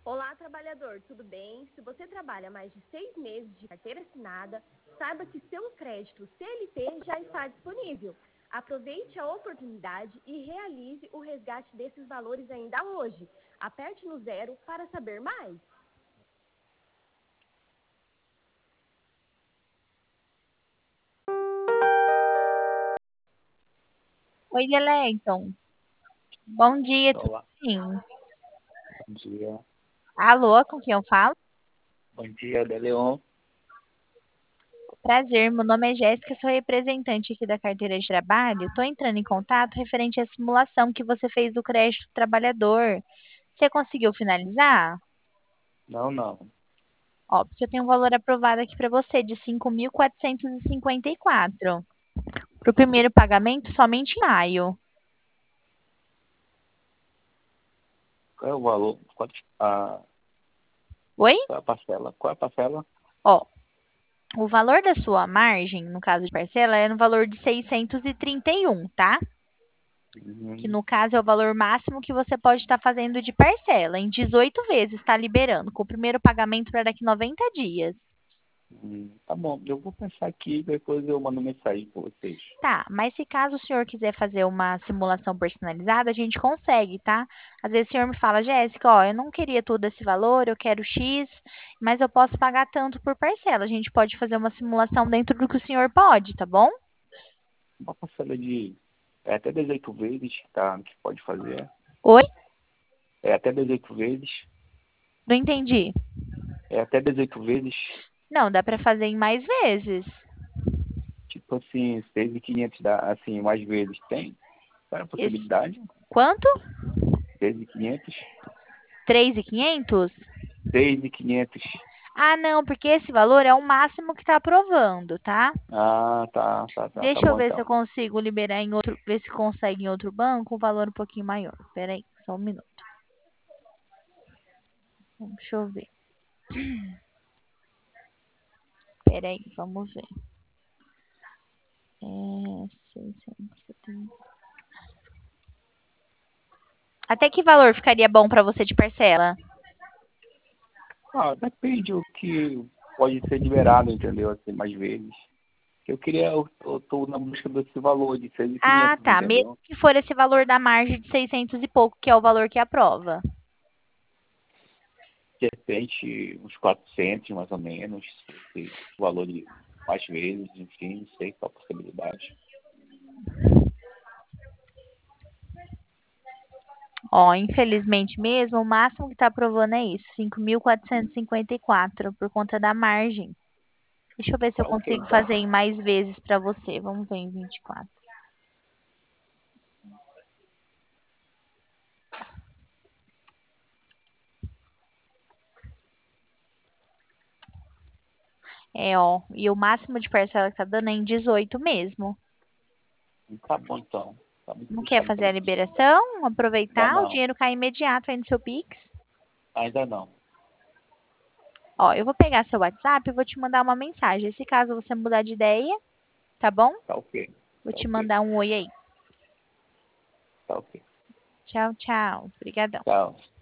Olá, trabalhador, tudo bem? Se você trabalha mais de 6 meses de carteira assinada, saiba que seu crédito CLT já está disponível. Aproveite a oportunidade e realize o resgate desses valores ainda hoje. Aperte no 0 para saber mais. Oi, Leleiton. Bom dia, tudo Olá, bem? bom dia. Alô, com quem eu falo? Bom dia, Deleon. Prazer, meu nome é Jéssica, sou representante aqui da carteira de trabalho. Estou entrando em contato referente à simulação que você fez do crédito trabalhador. Você conseguiu finalizar? Não, não. Ó, porque eu tenho um valor aprovado aqui para você de 5.454. Para o primeiro pagamento, somente em maio. Qual é o valor? Oi? Qual é a parcela? Qual é a parcela? Ó, o valor da sua margem, no caso de parcela, é no valor de 631, tá? Que Uhum, no caso é o valor máximo que você pode estar fazendo de parcela. Em 18 vezes está liberando, com o primeiro pagamento para daqui 90 dias. tá bom, eu vou pensar aqui, depois eu mando mensagem para vocês. Tá, mas se caso o senhor quiser fazer uma simulação personalizada, a gente consegue, tá? Às vezes o senhor me fala, Jéssica, ó, eu não queria todo esse valor, eu quero X, mas eu posso pagar tanto por parcela. A gente pode fazer uma simulação dentro do que o senhor pode, tá bom? Uma parcela de até 18 vezes, tá? Que pode fazer. Oi? É até 18 vezes. Não entendi. É até 18 vezes. Não, dá para fazer em mais vezes. Tipo assim, 6.500 dá, assim, mais vezes. Tem? Qual é a Esse- possibilidade? Quanto? 6.500. 3.500? 6.500. Ah, não, porque esse valor é o máximo que está aprovando, tá? Ah, tá Deixa eu bom ver se eu então. consigo liberar em outro, ver se consegue em outro banco um valor um pouquinho maior. Pera aí, só um minuto. Deixa eu ver. Pera aí, vamos ver. É, 670. Até que valor ficaria bom para você de parcela? Ah, depende o que pode ser liberado, entendeu? Assim, mais vezes. Eu tô na busca desse valor de Ah, 6.500, tá. Mesmo entendeu? que for esse valor da margem de 600 e pouco, que é o valor que aprova. De repente, uns 400, mais ou menos, esse valor de mais vezes, enfim, não sei qual a possibilidade. Ó, infelizmente mesmo, o máximo que está aprovando é isso, 5.454 por conta da margem. Deixa eu ver se eu Tá ok, consigo então. fazer em mais vezes para você. Vamos ver em 24. É, ó. E o máximo de parcela que tá dando é em 18 mesmo. Tá bom, então. Tá muito Não quer fechado fazer pra a mim. liberação? Ainda Aproveitar? O não. dinheiro cai imediato aí no seu Pix? Ainda não. Ó, eu vou pegar seu WhatsApp e vou te mandar uma mensagem. Se caso você mudar de ideia, tá bom? Tá ok. Vou Tá te ok. mandar um oi aí. Tá ok. Tchau, tchau. Obrigadão. Tchau.